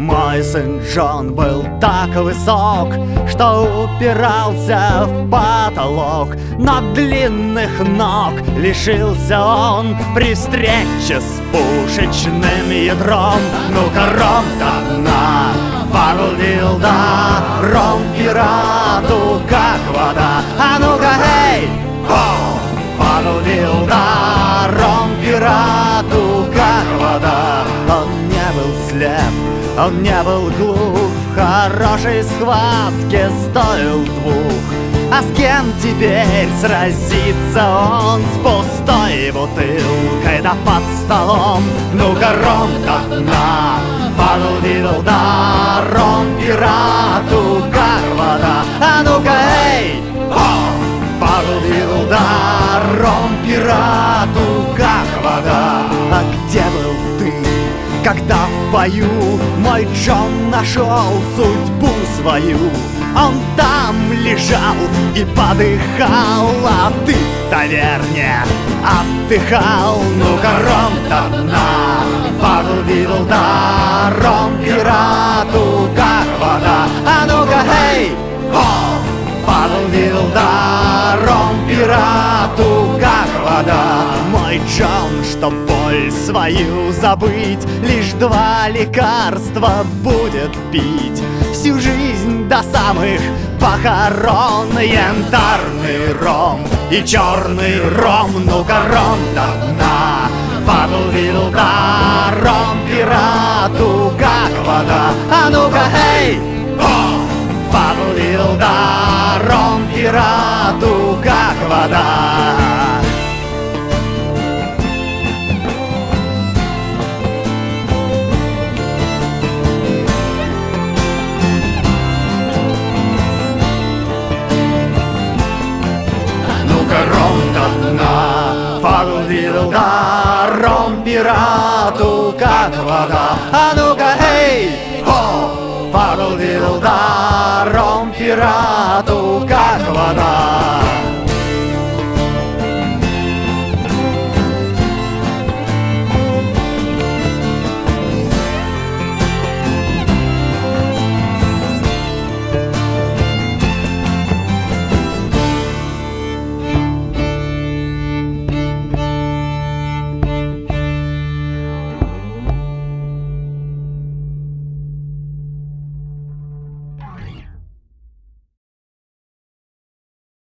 Мой сын Джон был так высок, что упирался в потолок, но длинных ног лишился он при встрече с пушечным ядром. Ну-ка, ром до дна, фарвилда, ром пирату как вода. А ну-ка, эй, фарвилда, ром пирату как вода. Он не был слеп, он не был глух, в хорошей схватке стоил двух. А с кем теперь сразится он с пустой бутылкой да под столом? Ну-ка, ром до дна, фарвилда, ром пирату как вода. А ну-ка, эй, фарвилда, ром пирату как вода. А где был ты, когда в бою мой Джон нашел судьбу свою? Он там лежал и подыхал, а ты в таверне отдыхал. Ну-ка, ром до дна, фарвилда, ром пирату как вода. А ну-ка, эй, фарвилда, ром пирату как вода. Мой Джон, чтоб боль свою забыть, лишь два лекарства будет пить всю жизнь до самых похорон: янтарный ром и черный ром. Ну-ка, ром до дна, фарвилда, ром пирату как вода. А ну-ка, эй, фарвилда, ром пирату как вода. Ром до дна, фарвилда, ром пирату как вода. А ну-ка, эй, фарвилда, ром пирату как вода.